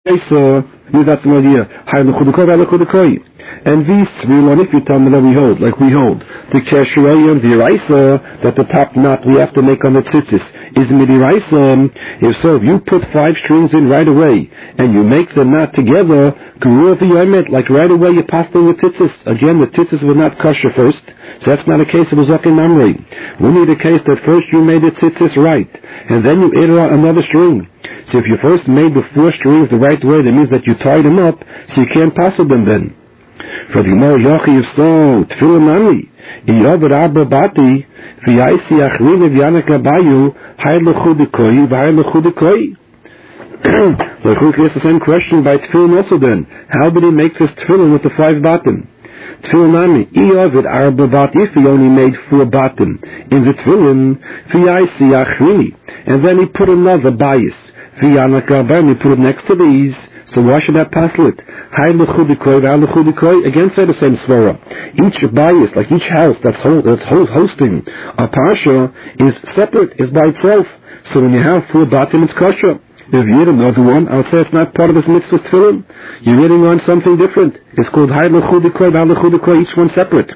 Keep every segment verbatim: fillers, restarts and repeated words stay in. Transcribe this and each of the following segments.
So that's the idea. And these three lonifitam that we hold, like we hold, the kesherayim, the iraisa, that the top knot we have to make on the tzitzis is midiraisa. If so, if you put five strings in right away and you make the knot together, like right away you pass them with tzitzis. Again, the tzitzis were not kosher first, so that's not a case of a zaken mamrei. We need a case that first you made the tzitzis right, and then you added on another string. So if you first made the four strings the right way, that means that you tied them up, so you can't pass them then. For the more yochi of so, tefillah mami, iyavad arba bati, v'yaisi achrin v'yanak abayu, hay l'chudikoi, v'hay l'chudikoi. So Chuk asks the same question by tefillin also then. How did he make this tefillin with the five batim? Tefillin mami, iyavad arba bati, if he only made four batim in the tefillin, v'yaisi achrini, and then he put another bias. V'yanak abayu, he put it next to these. So why should that pass it? Again, say the same svara. Each bias, like each house that's, hold, that's hosting a parsha, is separate, is by itself. So when you have four batim, it's kosher. If you read another one, I'll say it's not part of this mitzvah tefillin. You're reading on something different. It's called hay l'chudikoi, v'hay l'chudikoi, each one separate.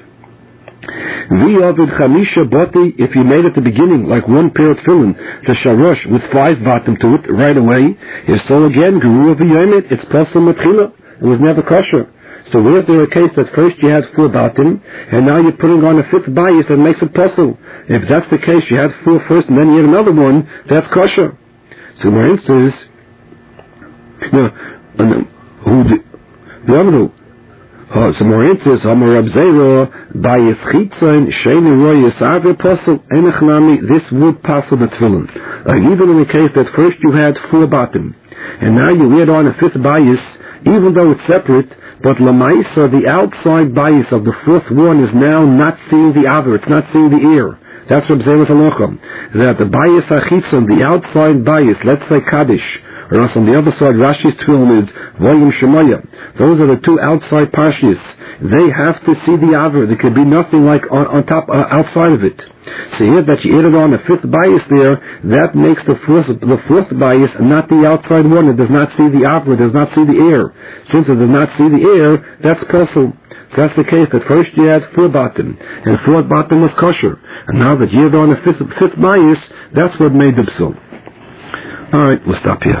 If you made at the beginning like one pair of tefillin, the sharosh with five bottom to it right away, if so again, geruah v'yomet, it's pasul matchila. It was never kosher. So where's there a case that first you had four bottom, and now you're putting on a fifth bias that makes it pasul? If that's the case, you had four first and then you had another one, that's kosher. So my answer is, no, who the other. Oh, so more answers, Amar Rab Zera, by Yitzchitzain, Sheni Roy Yisave Apostle, Enechnami, this would pass the tefillin. Uh, even in the case that first you had four bottom, and now you add on a fifth bias, even though it's separate, but Lamaisa, the outside bias of the fourth one is now not seeing the other, it's not seeing the ear. That's Rab Zera's halacha. That the bias achitzon, the outside bias, let's say Kaddish, or else on the other side, Rashi's tefillin is volume Shemaya. Those are the two outside parshas. They have to see the aver. There could be nothing like on, on top, uh, outside of it. So here that you added on a fifth bias there, that makes the fourth, the fourth bias not the outside one. It does not see the aver. It does not see the air. Since it does not see the air, that's kosher. So that's the case that first you had four bottom, and fourth bottom was kosher. And now that you added on a fifth, fifth bias, that's what made the psul. Alright, we'll stop here.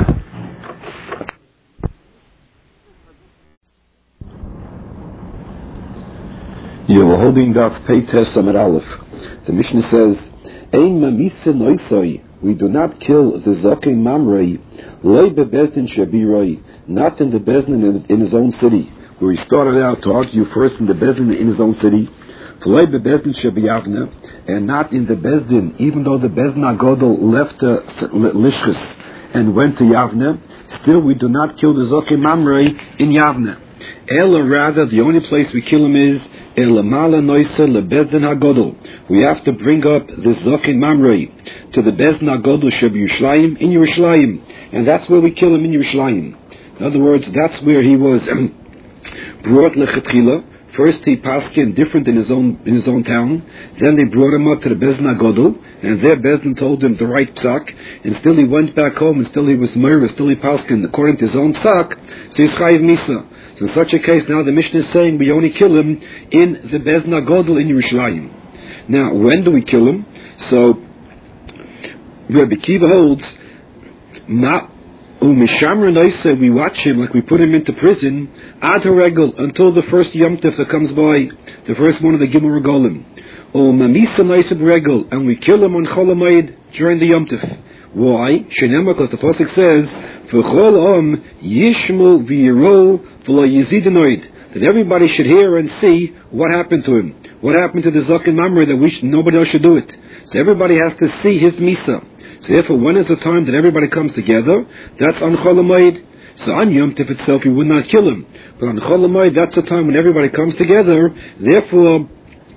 You were holding Daf Peites Amar Aleph. The Mishnah says, Ein mamisa noisoi, we do not kill the Zokein Mamrei, loy bebezdin shabiroi, not in the bezdin in his own city, where he started out to argue first in the bezdin in his own city, loy bebezdin shabiyavna, and not in the bezdin, even though the bezdin agodol left uh, Lishchis and went to Yavne, still we do not kill the Zokein Mamrei in Yavne. Ela, rather, the only place we kill him is Elamala Noisa LeBezdin HaGodol. We have to bring up the Zokein Mamrei to the Bezdin HaGodol Sheb Yerushalayim, in Yerushalayim, and that's where we kill him, in Yerushalayim. In other words, that's where he was brought lechatchila. First he paskin different in his own in his own town. Then they brought him up to the Bezdin HaGodol, and their Bezdin told him the right psak, and still he went back home, and still he was murder, still he paskin according to his own psak. So he's chayiv misa. So in such a case, now the Mishnah is saying we only kill him in the Bezdin HaGodol in Yerushalayim. Now, when do we kill him? So Rabbi Kiva holds, ma umishamra noisa, we watch him like we put him into prison ad haregel until the first Yom Tov that comes by, the first one of the Gimel Regolim. O mamisa noisa b'regel, and we kill him on Chol HaMoed during the Yom Tov. Why? Shenema, because the pasuk says, "V'chol om yishmu v'yiro v'lo yizidinoid," that everybody should hear and see what happened to him, what happened to the Zokein Mamrei, that we should, nobody else should do it. So everybody has to see his misa. So therefore, when is the time that everybody comes together? That's on Chol HaMoed. So on Yom Tov itself, you would not kill him, but on Chol HaMoed, that's the time when everybody comes together. Therefore,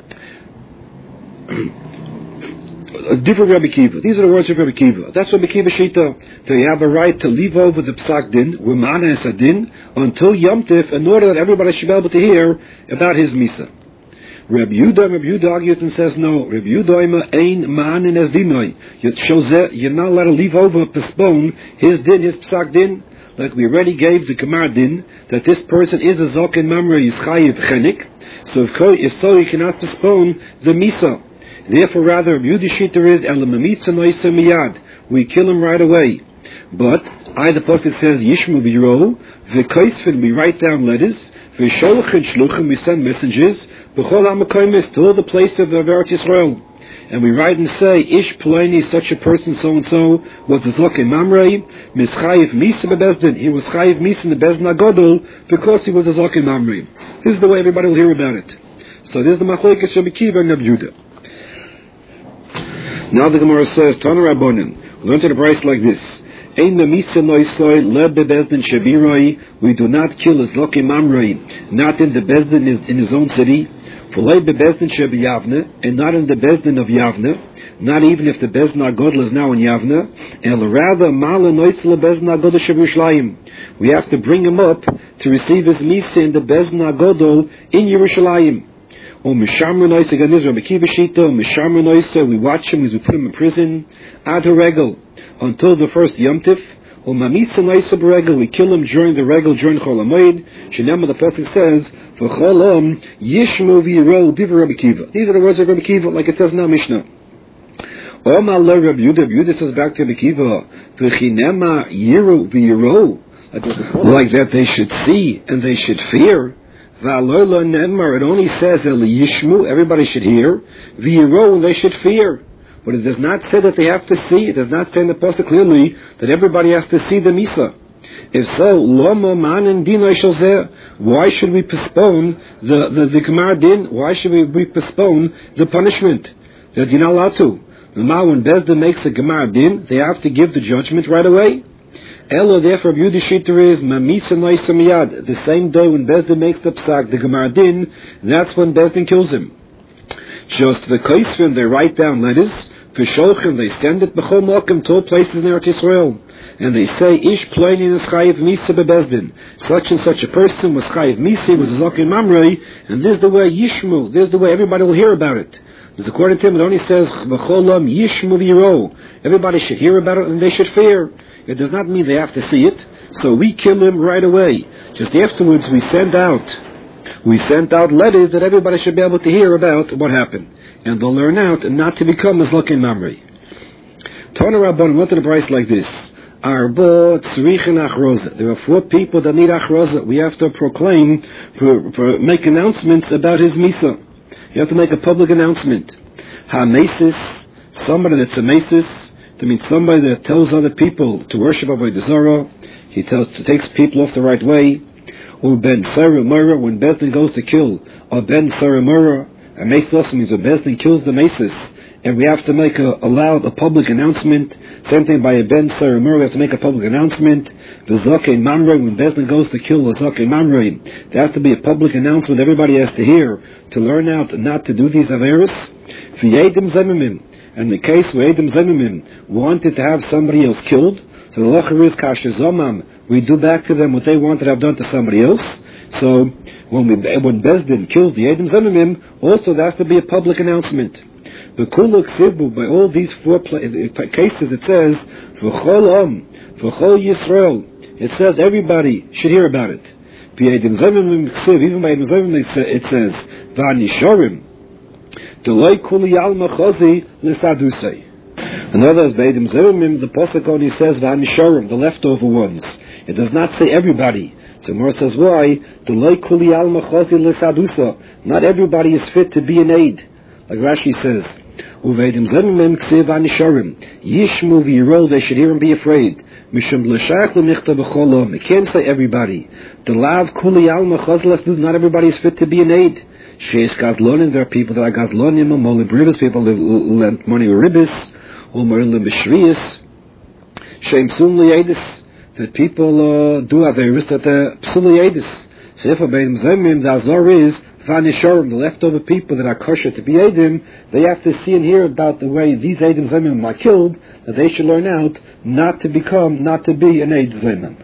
different Rabbi Kiva. These are the words of Rabbi Kiva. That's Rabbi Kiva Shita. So you have a right to leave over the Psak Din, Wimana and Sadin, until Yom Tov, in order that everybody should be able to hear about his Misa. Rabbi Yehuda, Rabbi Yehuda argues and says, no, Rabbi Yehuda ima ein ma'anin as dinoi. You're not allowed to leave over, postpone his din, his Psak Din, like we already gave the Gemara din, that this person is a Zokin Mamre, is Chayiv Chenik, so if, if so, he cannot postpone the Misa. Therefore, rather, Rabbi Shita is Elamamitza Noisa Miyad, we kill him right away. But, I, the Pasuk says, Yishmu Biro, V'Kaisvin, we write down letters, V'Sholchin Shluchim, we send messengers, B'Chol HaMakomis, to all the places of Eretz Yisrael. And we write and say, Ish Pleni, such a person, so-and-so, was a Zokin Mamrei, Mischayiv Misa Bebezdin, he was Chayiv Misa in the Bezdin Agodol, because he was a Zokin Mamrei. This is the way everybody will hear about it. So this is the Machlokes Rabbi Kiva and Rabbi Yehuda. Now the Gemara says, Tana Rabbanan, we learn to the price like this. We do not kill a Zokin Mamrei, not in the Bezdin in his own city, and not in the Bezdin of Yavne, not even if the Bezdin Agodl is now in Yavne, and rather we have to bring him up to receive his Misa in the Bezdin Agodl in Yerushalayim. We watch him as we put him in prison, ad regel, until the first Yom Tif. We kill him during the regel, during Chol HaMoed. Shenema, the Pasuk says, V'cholam yishmu v'yiro divrei Rabbi Kiva. These are the words of Rabbi Kiva, like it says now Mishnah. Omar le Rabbi Yehuda, Rabbi Yehuda says back to Rabbi Kiva, V'chinema yiro v'yiro, like that they should see and they should fear. V'alola nemar, it only says yishmu, everybody should hear, v'yiro, they should fear. But it does not say that they have to see. It does not say in the Pasuk clearly that everybody has to see the Misa. If so, Loma Manin Dino Shalzeh, why should we postpone the, the, the Gemara Din? Why should we, we postpone the punishment? That you're not allowed to. Now, when Bezdin makes a Gemara Din, they have to give the judgment right away. Elo, therefore, Rabbi Shita is Mamisa Noisa Miyad. The same day when Bezdin makes the Psak, the Gemara Din, that's when Bezdin kills him. Just the Kaisvin, they write down letters. V'Sholchin, they send it b'chol mokim to all places in Eretz Yisrael, and they say Ish Pleni is Chayiv Misa bebezdin. Such and such a person was Chayiv Misa, was a Zokin Mamrei, and this is the way Yishmu. This is the way everybody will hear about it. Because according to him, it only says V'cholam Yishmu v'yiro. Everybody should hear about it and they should fear. It does not mean they have to see it. So we kill him right away. Just afterwards, we send out, we sent out letters that everybody should be able to hear about what happened. And they'll learn out not to become as Zokin Mamrei. Tana Rabban went to the price like this. Arba tzrichin achroza. There are four people that need achroza. We have to proclaim, for, for, make announcements about his Misa. You have to make a public announcement. Ha-mesis, somebody that's a mesis, that means somebody that tells other people to worship Avodah Zarah. He tells, takes people off the right way. Or ben Sarah Mura, when Bezdin goes to kill, or ben Sarah Mura, a mesis also means a Bezdin kills the mesis, and we have to make a, a loud, a public announcement. Same thing by a ben Sarah Mura, we have to make a public announcement. The Zokin Mamrei, when Bezdin goes to kill the Zokin Mamrei, there has to be a public announcement everybody has to hear to learn out not to do these averis. V'yedim zemimim, and the case where Yedim zemimim wanted to have somebody else killed, so the locher is kasher zomam, we do back to them what they wanted to have done to somebody else. So when we when Bezdin kills the Yedim zemimim, also there has to be a public announcement. The kuluk sibu, by all these four pla- cases, it says v'chol om, v'chol Yisrael. It says everybody should hear about it. Even by Yedim zemimim it says v'anishorim delay kuli alma chazi l'sadusei. In other words, by Yedim zemimim the pasuk only says v'anishorim, the leftover ones. It does not say everybody. So Mor says why delay kuli alma chazi l'sadusa. Not everybody is fit to be an aid. Like Rashi says, Uveidim zemimim ksiv anisharim. Yishmu v'yiro, they should hear and be afraid. Mishum l'shach l'michta b'cholom. It can't say everybody. The lav kuli alma chazlas, not everybody is fit to be an aid. Sheis gazlonim, there are people that are gazlonim, amol libribis, people that lend money with ribis, umar l'bishrius, sheim psum li'edis, that people uh, do have a risk that they're psum li'edis. So if Uveidim zemimim, the azor is, the leftover people that are kosher to be Eidim, they have to see and hear about the way these Eidim Zemim are killed, that they should learn out not to become, not to be an Eid Zemim.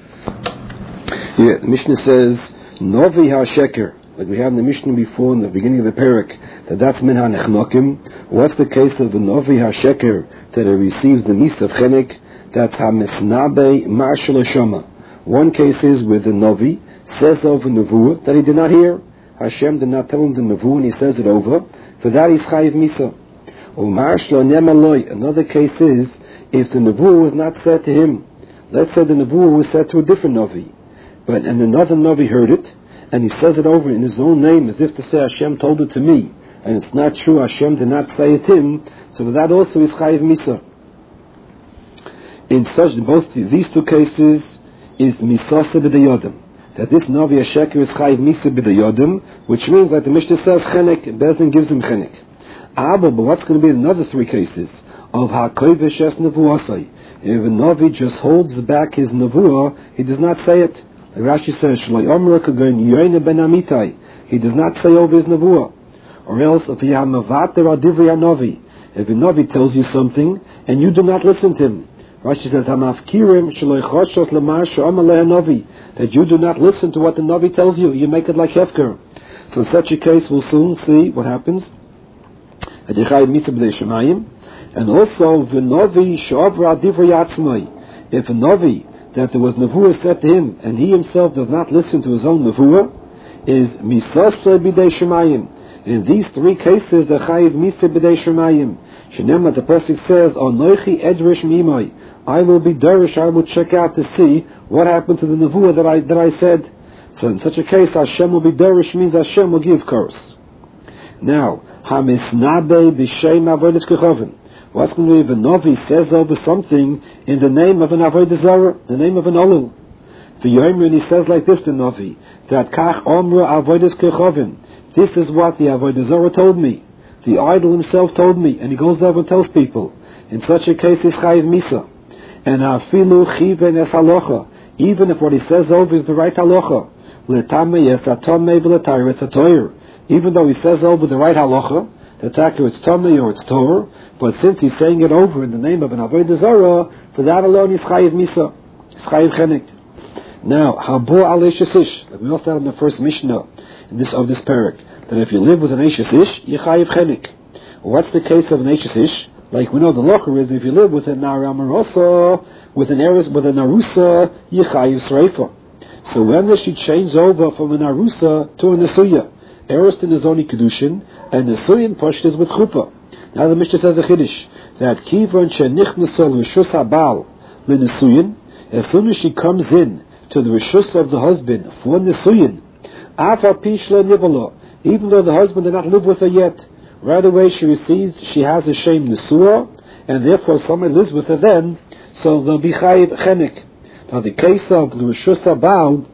Yeah, the Mishnah says, Novi HaSheker, like we had in the Mishnah before in the beginning of the Perek, that that's Min HaNechnokim. What's the case of the Novi HaSheker, that it receives the Mis of Chenek? That's HaMesnabe Marshal Shoma. One case is with the Navi says over Nevuah that he did not hear. Hashem did not tell him the Nevuah and he says it over. For that he's Chayiv Misa. Another case is if the Nevuah was not said to him. Let's say the Nevuah was said to a different Navi, but and another Navi heard it, and he says it over in his own name as if to say Hashem told it to me, and it's not true, Hashem did not say it to him, so that also is Chayiv Misa. In such, both these two cases is Misasa b'dayodim, that this Navi Hasheker is Chayiv Misa b'dayodim, which means like the Mishnah says, Chenek, Bezdin gives him Chenek. Abba, but what's going to be another three cases of HaKoivesh es Nevuasai? If a Navi just holds back his Nevuah, he does not say it. Like Rashi says, Shloi Omer Kagon Yoyne ben Amitai. He does not say over his Nevuah. Or else, if you have Mavater Adivri Navi, if a Navi tells you something and you do not listen to him, Rashi says, Hamafkirim Shloi Choshos Lamar Shomer Leh Navi, that you do not listen to what the Navi tells you, you make it like Hefker. So in such a case, we'll soon see what happens. And also, the Navi Shavra Divrei Yatzmai. If a Navi that there was Nevuah said to him, and he himself does not listen to his own Nevuah, is Misasa B'dei Shemayim. In these three cases, the Chayiv Misa B'dei Shemayim. Shenem, the Pasuk says, Anoichi Edrish Mimai. I will be derish, I will check out to see what happened to the Nevuah that I that I said. So in such a case, Hashem will be derish means Hashem will give curse. Now, Hamisnabe B'Shem Avodas Kechovim. What's going to be if a Navi says over something in the name of an Avodah Zarah, the name of an Olul? The Yomer, and he says like this, the Navi, that Kach Omra Avodas Kechovim. This is what the Avodah Zarah told me. The idol himself told me, and he goes over and tells people. In such a case, is Chayiv Misa. And Afilu Chiven Es Halacha. Even if what he says over is the right Halacha. L'tamei Es Atomei V'L'Tayr Es HaToyer. Even though he says over the right Halacha, the Taka it's Tomei or it's Torah, but since he's saying it over in the name of an Avodah Zarah, for that alone is Chayiv Misa, is Chayiv Chenek. Now, Habo al Eishes Ish, like we all started in the first Mishnah in this of this parak, that if you live with an Eishes Ish, you Chayiv Chenek. What's the case of an Eishes Ish? Like we know the Locher is, if you live with a Nara Marosa, with an Eris, with an Arusa, you Chayiv Sreifa. So when does she change over from an Arusa to a Nesuya? Eriston is only Kedushin, and the Suyin Posht is with Chuppah. Now the Mishnah says a Chiddush, that Kivon Shenichnesol Rishus HaBal L'Nesuyin, as soon as she comes in to the Rishus of the husband for Nesuyin, Afa Pishla Nivolo, even though the husband did not live with her yet, right away she receives, she has a shame Nesua, and therefore someone lives with her then, so they'll be Chayiv Chenek. Now the case of the Rishus HaBal,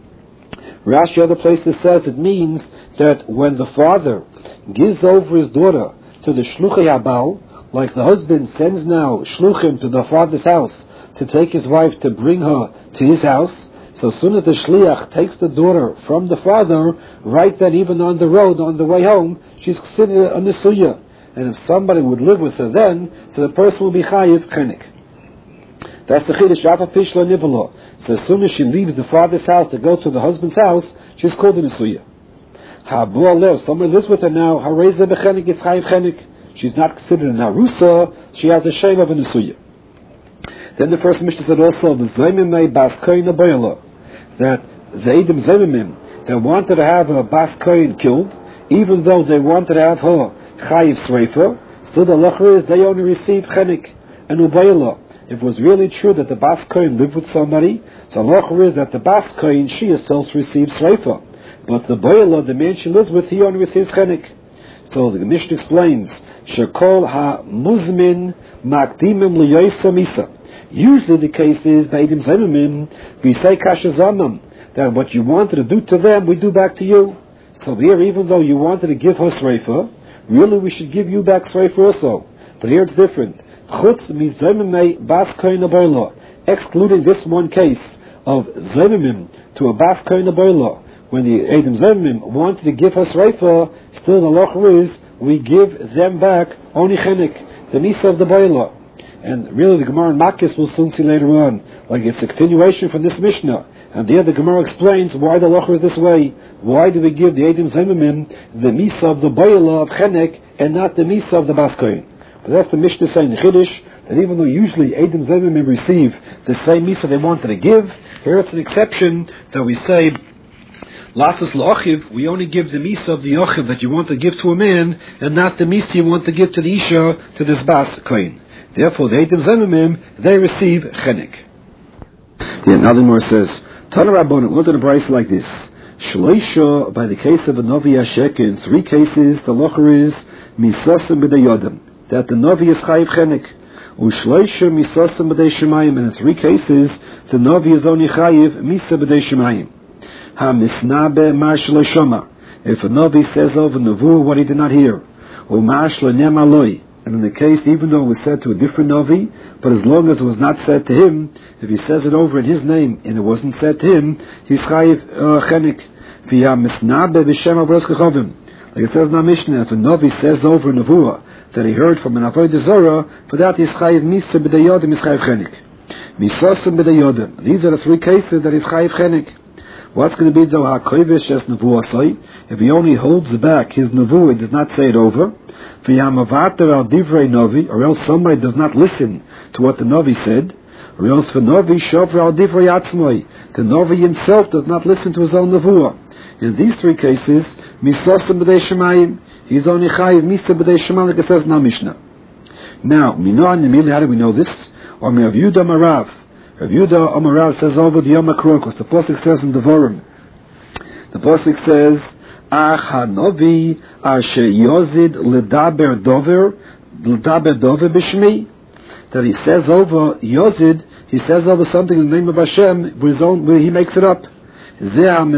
Rashi other places says it means that when the father gives over his daughter to the Shluchei Habal, like the husband sends now Shluchim to the father's house to take his wife to bring her to his house, so as soon as the Shliach takes the daughter from the father, right then even on the road, on the way home, she's considered a Nesuya. And if somebody would live with her then, so the person will be Chayiv Chenek. That's the Chiddush, Rafa Pishla Nivolo. So as soon as she leaves the father's house to go to the husband's house, she's called a Nesuya. Habu Alev, someone lives with her now, Hareza Bechenik is Chayiv Chenek. She's not considered an Arusa, she has a shame of a Nesuya. Then the first Mishnah said also, the Zaymimei Bas Koyin Abayala, that the Edom Zaymimim, they wanted to have a Bas Koyin killed, even though they wanted to have her Chayiv Sreifa, still the Lachar is they only received Chenek and Ubayala. If it was really true that the Bas Koyin lived with somebody, so Lachar is that the Bas Koyin, she herself receives Sreifa. But the Bayala, the man she lives with, he only receives Chenek. So the Mishnah explains, Shekol ha-muzmin makdimim liyoysa misa. Usually the case is, by Eidim Zaymimim, we say kashazamam, that what you wanted to do to them, we do back to you. So here, even though you wanted to give her Sreifa, really we should give you back Sreifa also. But here it's different. Chutz mi Zaymimei bas koyin abayla, excluding this one case of Zaymimim to a bas koyin abayla. When the Eidim Zaymimim wanted to give her Sreifa, still the Locher is, we give them back only Chenek, the Misa of the Bayla. And really the Gemara in Makkis will soon see later on, like it's a continuation from this Mishnah. And there the Gemara explains why the Locher is this way. Why do we give the Eidim Zaymimim the Misa of the Bayla of Chenek and not the Misa of the Bas Koyin? But that's the Mishnah saying in Chiddush, that even though usually Eidim Zemimim receive the same Misa they wanted to give, here it's an exception that we say, Lasas L'Ochiv, we only give the Misa of the Ochiv that you want to give to a man, and not the Misa you want to give to the Isha, to this Bas Kohen. Therefore, the Eidim Zemimim, they receive Chenek. Yeah, now the Gemara says, Tana Rabbanan, look at a price like this. Shloisha, by the case of a Novi Hashek, in three cases, the Locher is Misasim B'dei Yodam, that the Novi is Chayiv Chenek. Ushloisha Misasim B'dei Shemayim, and in three cases, the Novi is only Chayiv Misa B'dei Shemayim. Ha Misnabe Mar Shlo Shoma, if a Novi says over Nevuah what he did not hear, or Mar Shlo Nem Aloi, and in the case, even though it was said to a different Novi, but as long as it was not said to him, if he says it over in his name, and it wasn't said to him, he's Chayiv Chenek. V'ya Misnabe B'Shem Avros Kechovim. Like it says in our Mishnah, if a Novi says over Nevuah that he heard from an Avodah Zorah, for that he's Chayiv Misa B'dei Yodim, he's Chayiv Chenek. Misasim B'dei Yodim. These are the three cases that he's Chayiv Chenek. What's going to be though HaKovish as Nevuah say? If he only holds back his Nevuah, he does not say it over. V'ya Mavater Al Divrei Novi, or else somebody does not listen to what the Novi said, or else for Novi Shover Al Divrei Atzmoi, the Novi himself does not listen to his own Nevuah. In these three cases, Misasim B'dei Shemayim, he's only Chayiv Misa B'dei Shemayim, like it says in our Mishnah. Now, Mino and Nemili, how do we know this? Or Rav Yehuda Amarav. Rav Yehuda Amarav says over the Yom HaKrokos. The Pasuk says in Devarim. The Pasuk says, Ach HaNovi Asher Yozid L'daber Dover L'daber Dover B'Shmi. That he says over Yozid, he says over something in the name of Hashem, where, his own, where he makes it up. This is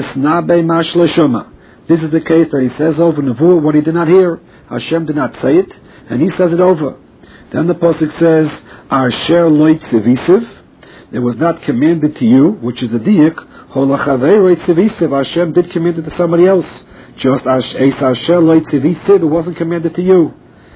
the case that he says over Nevuah what he did not hear. Hashem did not say it, and he says it over. Then the Pasuk says, Asher loit tzivisiv, it was not commanded to you, which is a diak, holachavei tzivisiv, Hashem did command it to somebody else. Just as Asher loit tzivisiv, it wasn't commanded to you.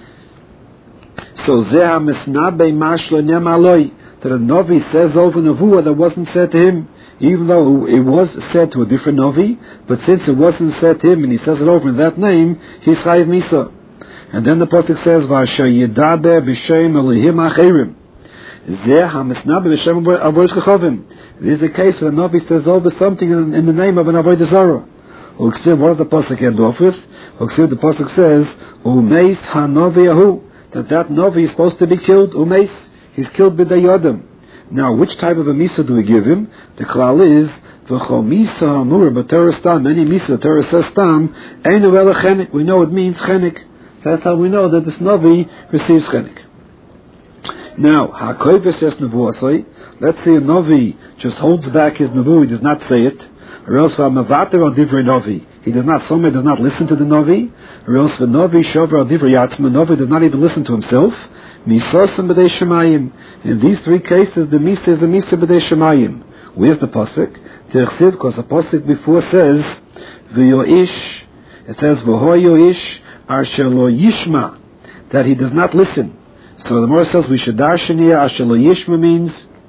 So zeh ha-misnabei mashlo nem aloi, that a Novi says over Nevuah that wasn't said to him. Even though it was said to a different Novi, but since it wasn't said to him and he says it over in that name, he's Chayiv Misa. And then the Pasuk says, V'asher yedaber b'shem Elohim acherim. Zeh ha-misnabe b'shem Avos Kechovim. This is a case where a Novi says over something in, in the name of an Avodah Zarah. What does the Pasuk end off with? The Pasuk says, Umeis ha-Novi ahu, that that Novi is supposed to be killed. Umeis, he's killed b'dei Yodam. Now, which type of a Misa do we give him? The Klal is, V'cho Misa Amur B'Torah Stam, any Misa, Torah says Stam, Einu Ela Chenek, we know it means Chenek. So that's how we know that this Novi receives Chenek. Now, HaKoiv says Nevuah say, let's say a Novi just holds back his Nevuah, he does not say it, or else V'Mavater Al Divrei Novi, he does not, somebody does not listen to the Novi, or else the Novi Shover Al Divrei Yatzma, Novi does not even listen to himself. Misasim B'dei Shemayim. In these three cases, the Misa is the Misa B'dei Shemayim. Where's the Pasuk? Terchsiv, because the Pasuk before says, V'yoish, it says, V'ho yoish, Asher lo yishma, that he does not listen. So the Gemara says, we should darshaniya, Asher lo yishma means,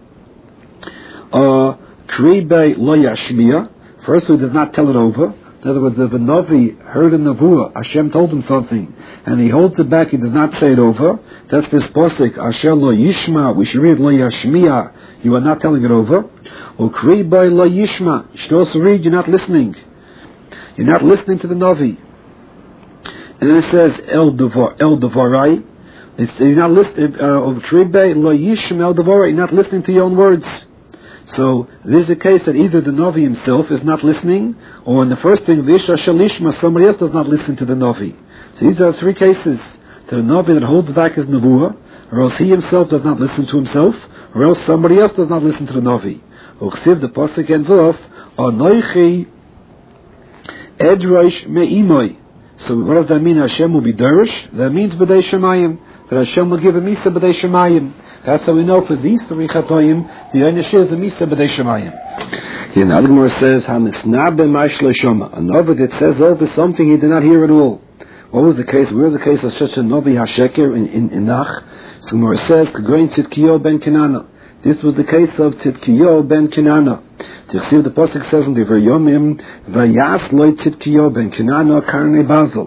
uh, Kribe lo yashmiya, first he does not tell it over. In other words, if a Novi heard a Nevuah, Hashem told him something, and he holds it back, he does not say it over, that's this Pasuk, Asher lo yishma, we should read lo yashmiya, you are not telling it over. Or Kri by lo yishma, you should also read, you're not listening. You're not listening to the Novi. And then it says, El Devar, El Devarai, it's, you're not listening, uh, Kri by lo yishma, El Devarai, you're not listening to your own words. So, this is the case that either the Novi himself is not listening, or in the first thing, Visha Shalishma, somebody else does not listen to the Novi. So these are three cases. The Novi that holds back his Nevuah, or else he himself does not listen to himself, or else somebody else does not listen to the Novi. Uksiv, the Pasuk ends off, Anoichi Edrosh Me'imoi. So what does that mean? Hashem will be Derish? That means B'dei Shemayim. That Hashem will give a Misa B'dei Shemayim. That's how we know for these three Chatoim, the Einish is a Misa B'dei Shemayim. Here now the Gemara says, HaMisnab B'maish L'Shoma. A Novi that says over something he did not hear at all. What was the case? Where was the case of such a Novi HaSheker in, in, in Nach? So Gemara says, K'goyin Tzidkiyo ben Kenana. This was the case of Tzidkiyo ben Kenana. Tichsiv, the Pasuk says in the Vayomim, Vayas loy Tzidkiyo ben Kenana karnei Basil.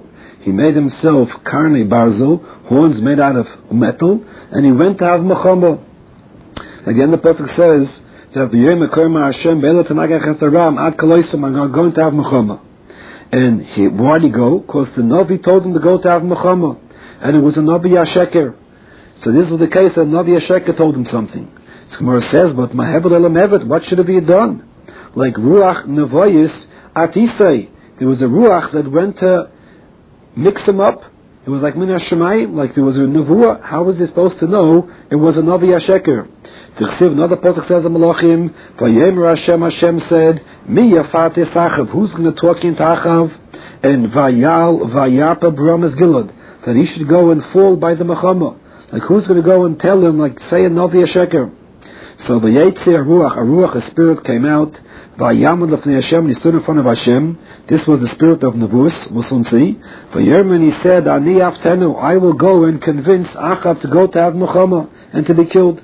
he made himself karnei barzel, horns made out of metal, and he went to have mechama. Again, the pasuk says that v'yom ekorma Hashem be'ela tanagach etaram ad kaloisam, I'm going to have mechama. And he, why did he go? Because the Navi told him to go to have mechama, and it was a Navi Yasheker. So this was the case that Navi Yasheker told him something. So Gemara says, but Mahevel Elam Evet, what should have he done? Like Ruach Nevoyis Atisei, there was a Ruach that went to mix him up. It was like Min HaShemayim, like there was a Nevuah. How was he supposed to know it was a Navi Yasheker? Tichsiv, another pasuk says in Malachim, Vayemer Hashem, Hashem said, Mi Yafate Sachav, who's going to talk into Achav? And Vayal, Vayapa Bramas Gilad, that he should go and fall by the Mechama. Like who's going to go and tell him, like say a Navi Yasheker? So Vayetze a Ruach, a Ruach, a spirit came out, Vayamad Lefnei Hashem, and he stood in front of Hashem. This was the spirit of Nevuos, we'll soon see. Vayerman, he said, Ani Aftenu, I will go and convince Achav to go to have Mechama and to be killed.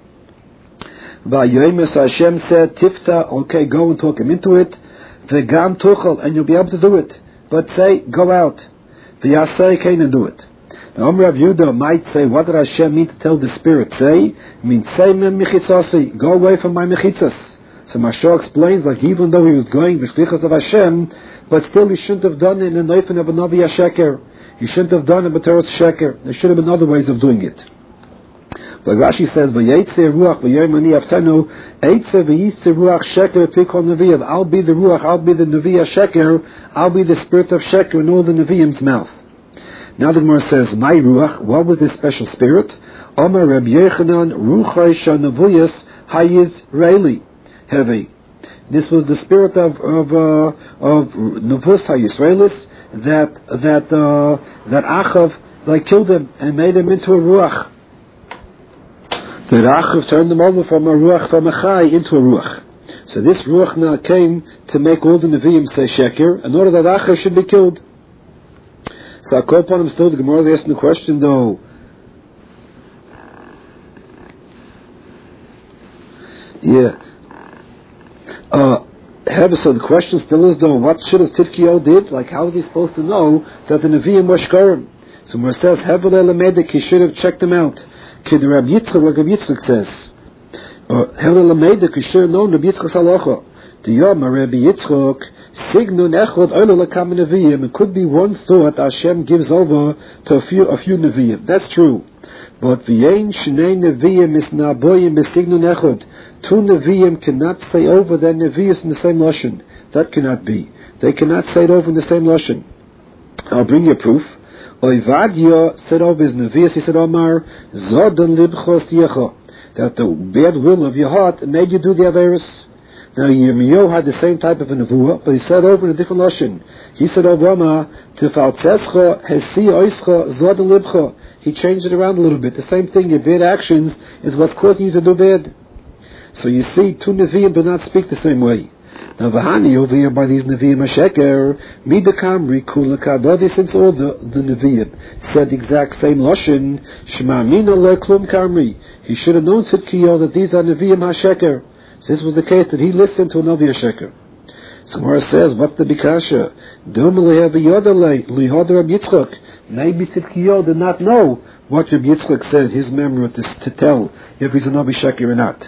Vayomer, so Hashem said, Tifta, okay, go and talk him into it. Vegam Tuchel, and you'll be able to do it. But say, go out. V'yasei Kain, and do it. Now, Amr Rav Yehuda might say, what did Hashem mean to tell the spirit? Say, it means, say mem mechitzasi, go away from my mechitzas. So Mashal explains, like even though he was going b'shlichus of Hashem, but still he shouldn't have done it in the noifen of a Navi Yasheker. He shouldn't have done it b'teros sheker. There should have been other ways of doing it. But Rashi says, "V'yetze ruach v'yomani aftenu, eitze v'yitze ruach sheker pikol neviyav." I'll be the ruach, I'll be the neviya sheker, I'll be the spirit of sheker in all the neviyim's mouth. Now the Gemara says, "My ruach, what was this special spirit?" Omar Reb Yechanan ruchay shanavuyas hayizraeli heavy. This was the spirit of of uh, of Navus hayisraelis that that uh, that Achav like killed him and made him into a ruach. The Achav turned them over from a ruach, from a chai into a ruach. So this ruach now came to make all the Nevi'im say sheker, in order that Achav should be killed. So I call upon him still, the Gemara is asking the question though, yeah, uh, so the question still is though, what should have Tzidkiyahu did? Like how was he supposed to know that the Nevi'im were shkarim? So Gemara says, Hevel Elamedik, he should have checked them out. Kid Rab Yitzchak, like Rab Yitzchak says, Hevel Elamedik, he should have known Rab Yitzchak's halacha. The Yom Rabbi Yitzchak, Signun Echod Oila Lakam Nevi'im. It could be one thought Hashem gives over to a few a few Nevi'im. That's true. But V'yein Shnei Nevi'im is Naboyim B'Signun Echod. Two Nevi'im cannot say over their Nevi'is in the same lashon. That cannot be. They cannot say it over in the same lashon. I'll bring you a proof. Oivadia said over his Nevi'is, he said, Omar, Zodon Libchos Yecha. That the bad will of your heart made you do the Averis. Now Yirmiyahu had the same type of a nevuah, but he said over in a different lashon. He said over Rama, Tifaltzescha Hesi Oischa Zod Libcha. He changed it around a little bit. The same thing, your bad actions is what's causing you to do bad. So you see, two neviim do not speak the same way. Now Vahani over here by these neviim Hasheker, Mida Kamri Kula Kadodi, since all the, the neviim said the exact same lashon, Shema Mina Le Klum Kamri. He should have known Tzidkiyahu that these are neviim Hasheker. This was the case that he listened to a Navi Yasheker. So Gemara says, what's the Bikasha? Maybe Tzidkiyahu did not know what Rabbi Yitzchak said, his memory to, to tell if he's a Navi Yasheker or not.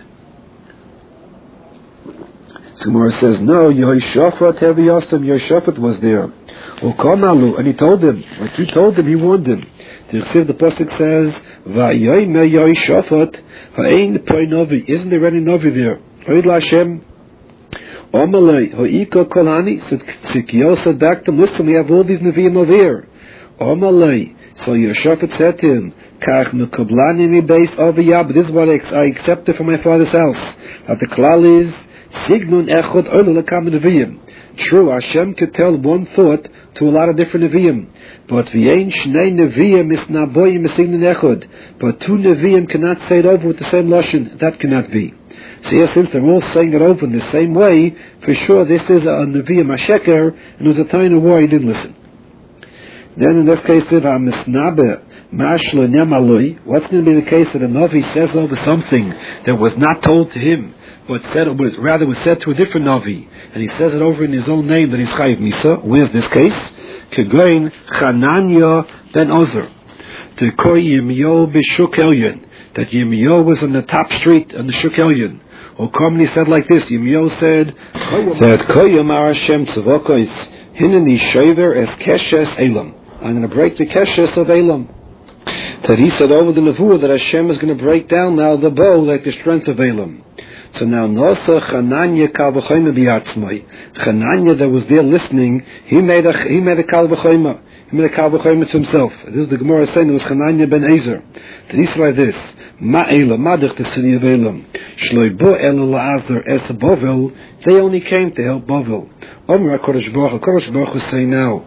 So Gemara says, no, Yehoshaphat Heviyasam, Yehoshaphat was there. Ukamalu, and he told him, like you told him, he warned him. The pasuk says, Vayomer Yehoshaphat, Ha'ein Poi Navi, isn't there any Navi there? Oid Lashem, Omalei, Ho'ika Kolani, so Tzidkiyahu said back to him, listen, we have all these Nevi'im over here. Omalei, so Yehoshaphat said to him, Kach Mekublani mi beis Aviyah, but this is what I accepted from my father's house. That the klal is, Signun Echod Oila Lakam Nevi'im. True, Hashem could tell one thought to a lot of different Nevi'im. But V'yein Shnei Nevi'im is Naboyim Signun Echod. But two Nevi'im cannot say it over with the same lashon. That cannot be. So yes, since they're all saying it over in the same way, for sure this is a Nevi'im Hasheker, and it was a time of war he didn't listen. Then in this case, if I'm Misnabe, Mashla Nemalui, what's going to be the case that a Navi says over something that was not told to him, but said, but rather was said to a different Navi, and he says it over in his own name that he's Chayiv Misa? Where's this case? Kegoin Chananya ben Ozer. To Koi Yirmiyahu b'Shuk Elyon, that Yirmiyahu was on the top street on the Shuk Elyon. Or Komni said like this, Yirmiyahu said, that Koi Yamar Hashem Tzavokos, Hineni Shover es Keshes Elam. I'm going to break the Keshes of Elam. That he said over the Nevuah that Hashem is going to break down now the bow like the strength of Elam. So now Nosa Chananya Kal V'Choyma B'Yatzmai. Chananya that was there listening, he made a he made a Kal V'Choyma. He made a Kal V'Choyma to himself. This is the Gemara saying it was Chananya ben Ezer. Then he said like this, Ma Elam, Madich the city of Elam. Shloi Bo El La'azar Es Bovel. They only came to help Bovel. Omer HaKodesh Baruch Hu, HaKodesh Baruch Hu say now,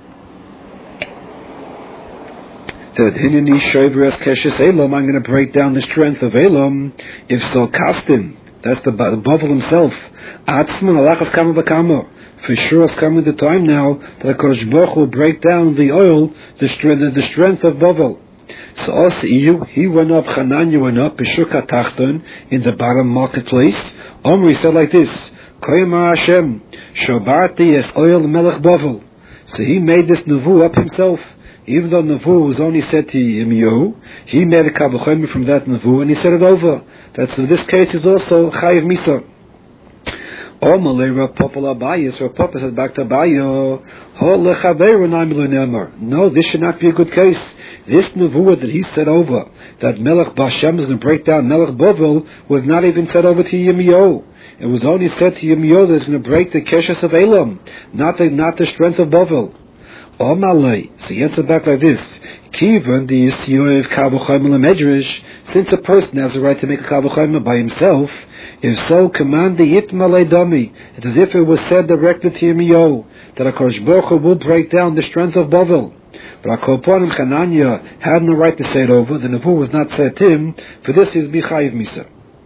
that Hineni Shover es Keshes Elam, I'm going to break down the strength of Elam. If so, Kastim. That's the, the Bovel himself. Atzman alachas kama v'kama. For sure, it's coming the time now that HaKadosh Baruch Hu will break down the oil, the strength, the strength of Bovel. So also he went up, Chananya went up, B'Shuk HaTachton, in the bottom marketplace. Omri said like this, Koyamar Hashem, Shobarti es oil melech Bovel. So he made this Nevu up himself. Even though Nevu was only said to Yirmiyahu, he made a Kal V'Choyma from that Nevu, and he said it over. That's in this case is also Chayiv Misa. Or Malay Rav Papa Labayis, Rav Papa said back to Bayo, no, this should not be a good case. This Nevuah that he said over, that Melech Bashem is going to break down Melech Bovel, was not even said over to Yirmiyahu. It was only said to Yirmiyahu that it's going to break the Keshes of Elam, not the, not the strength of Bovel. Or Malay, so he answered back like this, Kivan the Yisyoy of Kal V'Choyma Medrash, since a person has the right to make a Kal V'Choyma by himself, if so, command the Itmalei Dami. It's as if it was said directly to Yirmiyahu, that HaKadosh Baruch Hu will break down the strength of Bovel. But HaKoponim Chananya had no right to say it over, the Nevuah was not said to him, for this is B'Chayiv Misa.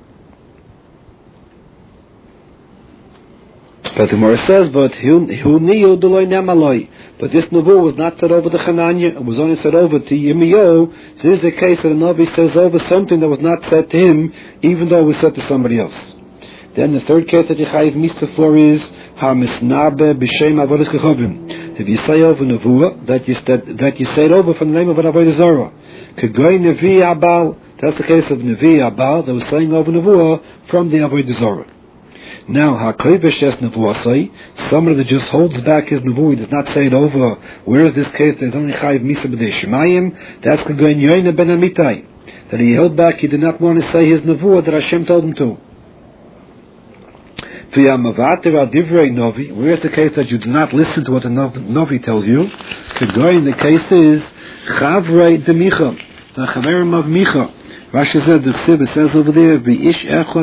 But the Gemara says, but Hilniyu D'Loi Nemaloi. But this Nevuah was not said over to Chananya, it was only said over to Yirmiyahu. So this is the case that the Navi says over something that was not said to him, even though it was said to somebody else. Then the third case that you chayiv misa for is hamisnabe b'shem avodas kechovim. If you say over Nevuah, that you that, that you say it over from the name of an avodah zarah. Kegoy Nevi Abal. That's the case of Nevi Abal that was saying over Nevuah from the avodah zarah. Now, HaKoivesh es Nevuasai, somebody that just holds back his Nevuah, does not say it over, whereas this case there's only Chayiv Misa B'dei Shemayim, that's Kegoin Yoina Ben Amitai, that he held back, he did not want to say his Nevuah that Hashem told him to. V'yamavater al divrei Novi, whereas the case that you do not listen to what the Novi tells you, Kegoin, the case is Chavrei de Micha, the Chaverim of Micha. Rashi said, the Sibah says over there, V'ish Echad